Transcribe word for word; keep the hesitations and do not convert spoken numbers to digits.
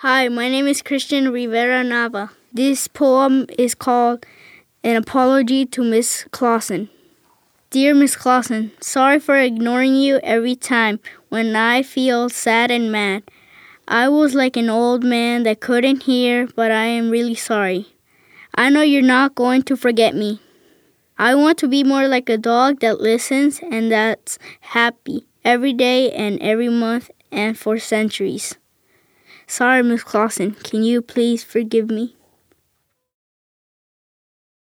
Hi, my name is Christian Rivera Nava. This poem is called An Apology to Miss Clausen. Dear Miss Clausen, sorry for ignoring you every time when I feel sad and mad. I was like an old man that couldn't hear, but I am really sorry. I know you're not going to forget me. I want to be more like a dog that listens and that's happy every day and every month and for centuries. Sorry, Miss Clausen. Can you please forgive me?